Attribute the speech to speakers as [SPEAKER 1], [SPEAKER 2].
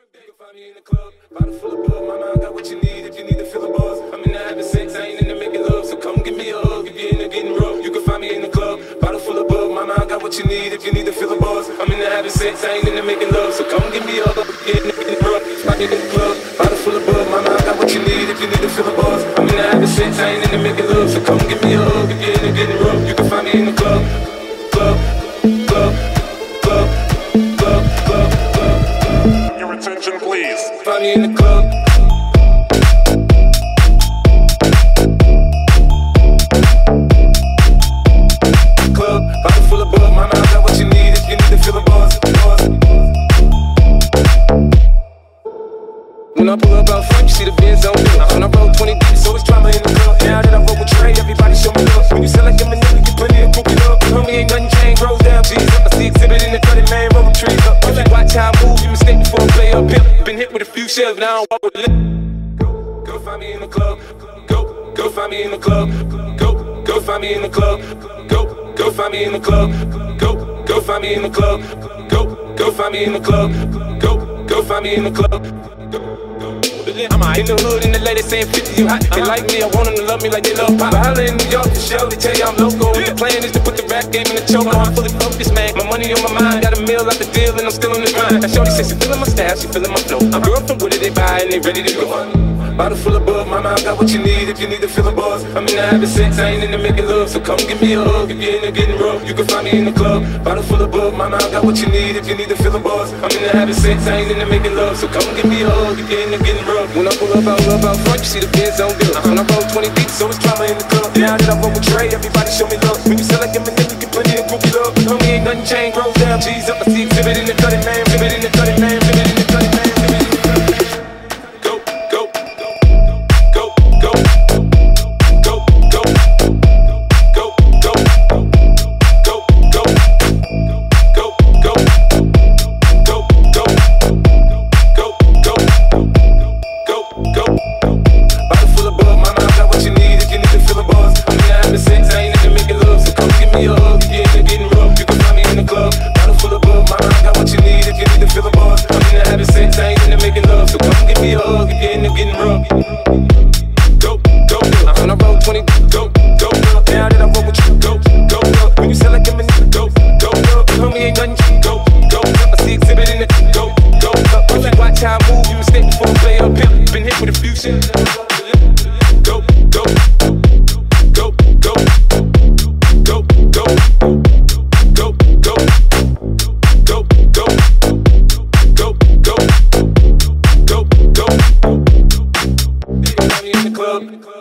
[SPEAKER 1] You can find me in the club, bottle full of bug. Mama, I got what you need if you need to feel a buzz. I'm in the having sex, I ain't in the making love. So come give me a hug if you're in the getting rough. You can find me in the club, bottle full of bug. Mama, I got what you need if you need to feel a buzz. I'm in the having sex, I ain't in the making love. So come give me a hug if you're in the getting rough. Find me in the club, bottle full of bug. Mama, I got what you need if you need to feel a buzz. I'm in the having sex, I ain't in the making love. So come give me a hug if you're in the getting rough. You can find me in the club, club, club, club, club, club, club.
[SPEAKER 2] Your attention, please.
[SPEAKER 1] Find me in the club. Club, bottle full of bug. Mama, I got what you need if you need to feel a buzz. When I pull up out front, you see the Benz on me. When I roll 20 deep, so it's drama in the club. Now that I roll with Trey, everybody show me love. When you sell like them and you get plenty of groupie love. Homie, ain't nothing changed, rolls down, G's up. I see exhibit in the cutting, man, rolling trees up. If you watch how I move, you mistake me for a player up pimp. Been hit with a few shells, now I don't walk with a lip. Go find me in the club. Go find me in the club. Go find me in the club. Go find me in the club. Go find me in the club. Go find me in the club. Go find me in the club. I'm in the hood and the ladies saying 50 you hot. They like me, I want them to love me like they love pop. But holla in New York for show, they tell you I'm local. The plan is to put the rap game in the choke. I'm fully focused, man. My money on my mind, got a meal out the deal and I'm still in the grind. Now shorty says she feeling my style, she feeling my flow. I'm girl from Wooded, they buy and they ready to go. Bottle full of bug, mama, I got what you need if you need to feel a buzz. I'm in the having sex, I ain't in the making love. So come give me a hug if you're in the getting rough. You can find me in the club. Bottle full of bug, mama, I got what you need if you need to feel a buzz. I'm in the having sex, I ain't in the making love. So come give me a hug if you're in the getting rough. When I pull up out front, you see the Benz on bill. When I roll 20 deep, so it's drama in the club. Now that I roll with Trey, everybody show me love. When you sell like them and then you get plenty of groupie love. Homie, ain't nothing changed, rolls down, G's up. I see exhibit in the cutting, man, exhibit in the cutting, man, exhibit in the cutting, man, exhibit in the cutting. Go, go, go, go, go, go, go, go, go, go, go, go, go, go, bottle full of bug, mama, I got what you need if you need to feel a buzz. I'm in the having sex, I ain't in the making love. So come give me a hug if you're in the getting rough. You can find me in the club, bottle full of bug, mama, I got what you need if you need to feel a buzz. I'm in the having sex, I ain't in the making love. So come give me a hug if you're in the getting rough. Go, go, when I roll 20, go, go, now that I roll with you, go, go, when you sell like them and go, go, homie, ain't nothing, go, go, I see exhibit in the go, go, if you watch how I move, you mistake me for a player up pimp. Been hit with a few shit. Go, go, go, go, go, go, go, go, go, go, go, go, go, go. You can find me in the club.